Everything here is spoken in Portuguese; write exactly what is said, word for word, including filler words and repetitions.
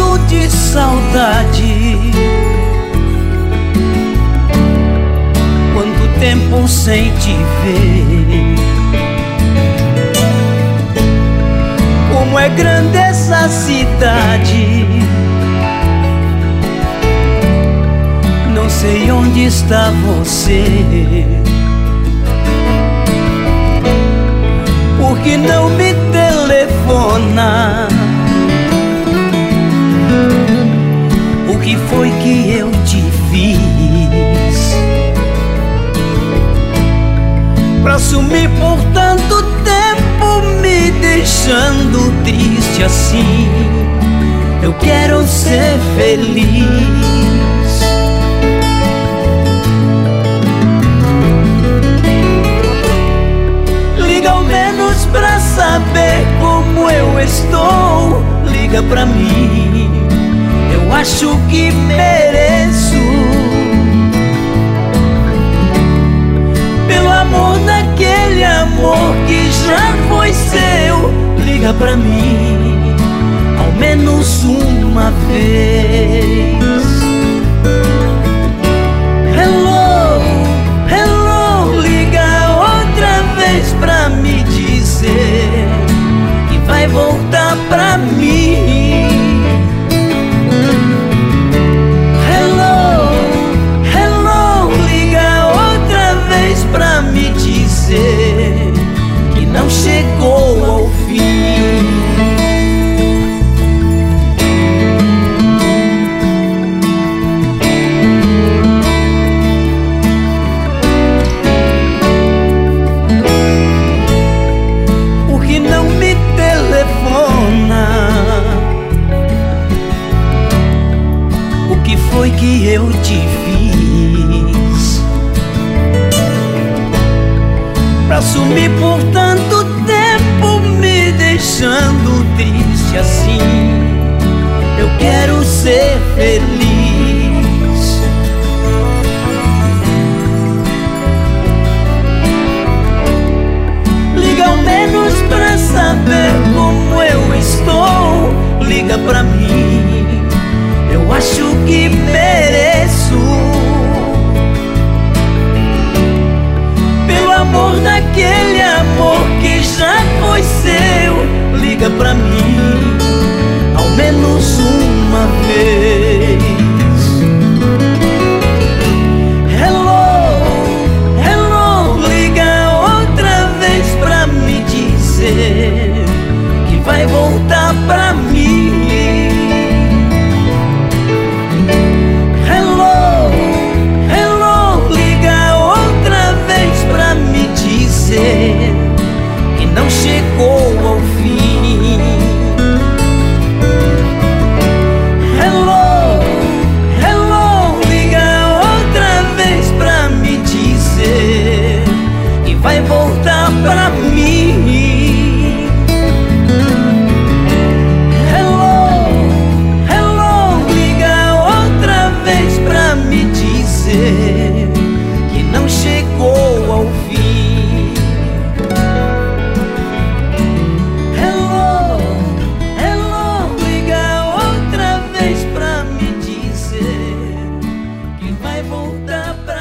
morrendo de saudade. Quanto tempo sem te ver. Como é grande essa cidade. Não sei onde está você. Por que não me telefona? O que foi que eu te fiz pra sumir por tanto tempo, me deixando triste assim? Eu quero ser feliz. Liga ao menos pra saber como eu estou. Liga pra mim, eu acho que mereço. Pelo amor daquele amor que já foi seu. Liga pra mim, ao menos uma vez. Hello, hello, liga outra vez pra me dizer que vai voltar pra mim. Hello, hello, liga outra vez pra me dizer que não chegou ao fim. Por que não me telefona? O que foi que eu te fiz pra sumir por tanto tempo, me deixando triste assim? Eu quero ser feliz. Liga ao menos pra saber como eu estou. Liga pra mim, eu acho que mereço. Pelo amor daquele amor que já foi seu. Liga pra mim, ao menos uma vez. Hello, hello, liga outra vez pra me dizer que vai voltar pra mim. Hello, hello, liga outra vez pra me dizer que não chegou ao fim. Hello, hello, liga outra vez pra me dizer que vai voltar pra mim. Hello, hello, liga outra vez pra me dizer que não chegou ao fim. Hello, hello, liga outra vez pra me dizer que vai voltar pra